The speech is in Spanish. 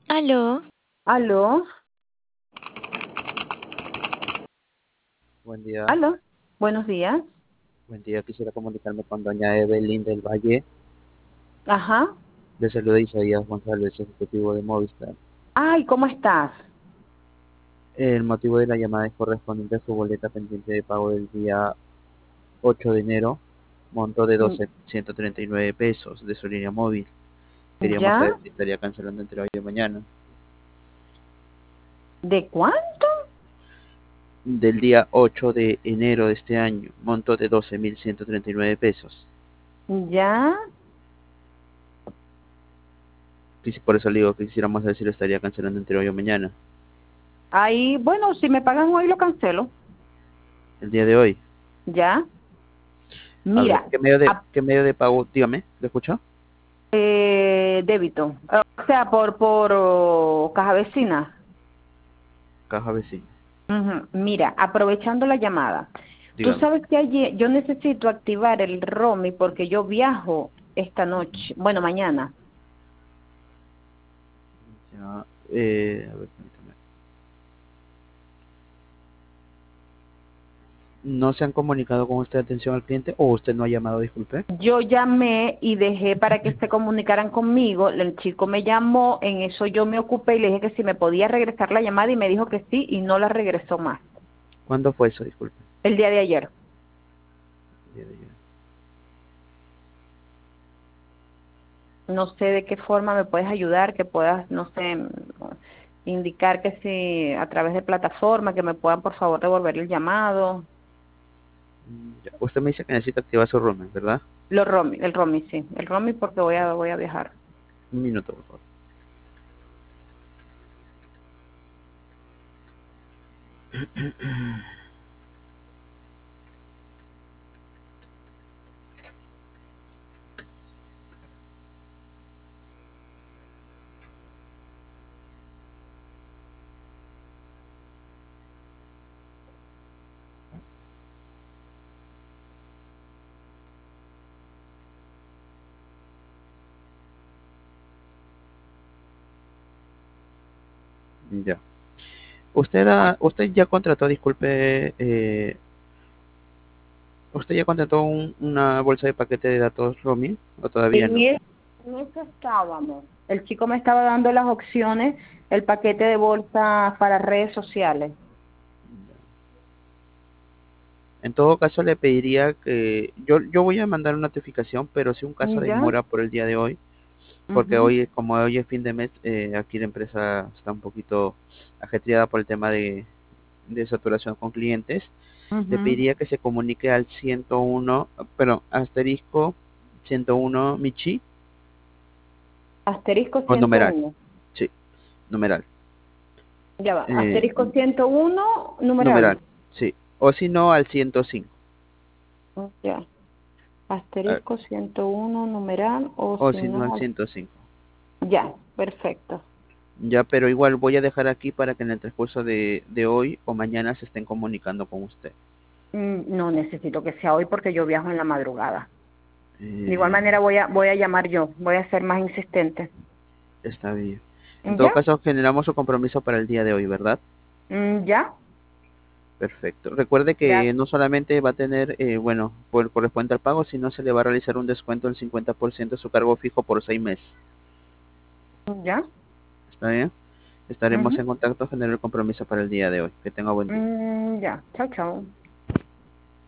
Aló, Aló, Buen día, aló, buenos días. buen día. Quisiera comunicarme con doña Evelyn del Valle. Ajá. Le saluda Isaías González, ejecutivo de Movistar. Ay, ¿cómo estás? El motivo de la llamada es correspondiente a su boleta pendiente de pago del día 8 de enero, monto de Mm, 12.139 pesos de su línea móvil. Queríamos ¿Ya? saber si estaría cancelando entre hoy y mañana. ¿De cuánto? Del día 8 de enero de este año, monto de 12.139 pesos. ¿Ya? Por eso le digo que quisiéramos saber si lo estaría cancelando entre hoy o mañana. Ahí, bueno, si me pagan hoy lo cancelo. El día de hoy. ¿Ya? A ver, Mira, qué medio de pago? Dígame, ¿lo escuchó? débito. O sea, por caja vecina. Caja vecina. Ujú. Mira, aprovechando la llamada. Tú Dígame. sabes que ayer yo necesito activar el Romy porque yo viajo esta noche, bueno, mañana. Ya, a ver, permítame. ¿No se han comunicado con usted atención al cliente o usted no ha llamado, disculpe? Yo llamé y dejé para que se comunicaran conmigo. El chico me llamó, en eso yo me ocupé y le dije que si me podía regresar la llamada y me dijo que sí y no la regresó más. ¿Cuándo fue eso, disculpe? El día de ayer. El día de ayer. No sé de qué forma me puedes ayudar, que puedas, no sé, indicar que si a través de plataforma, que me puedan por favor devolver el llamado. Ya. Usted me dice que necesita activar su roaming, ¿verdad? El Romy, sí. El Romy porque voy a viajar. Un minuto, por favor. Ya. Usted ya contrató, disculpe, ¿usted ya contrató una bolsa de paquete de datos roaming o todavía En no? eso, en eso estábamos. El chico me estaba dando las opciones, el paquete de bolsa para redes sociales. En todo caso, le pediría que yo voy a mandar una notificación, pero si un caso de ¿Ya? demora por el día de hoy, porque Ujú, hoy, como hoy es fin de mes, aquí la empresa está un poquito ajetreada por el tema de saturación con clientes. Le ujú. pediría que se comunique al 101, perdón, asterisco 101 Michi, Asterisco con ciento numeral, uno. sí, numeral, Ya va. eh, Asterisco 101 numeral, numeral. sí, o si no al 105, Ya. eh, Asterisco 101 numeral o o si si no al no. 105. Ya, perfecto. Ya, pero igual voy a dejar aquí para que en el transcurso de hoy o mañana se estén comunicando con usted. No necesito que sea hoy porque yo viajo en la madrugada. De igual Eh, manera voy a llamar yo, voy a ser más insistente. Está bien. En todo ¿Ya? caso, generamos su compromiso para el día de hoy, ¿verdad? ¿Ya? Perfecto. Recuerde que Gracias. no solamente va a tener, bueno, por corresponde al pago, sino se le va a realizar un descuento del 50% de su cargo fijo por 6 meses. ¿Ya? ¿Está bien? Estaremos Ujú. en contacto, generar el compromiso para el día de hoy. Que tenga buen día. Ya. Chao, chao.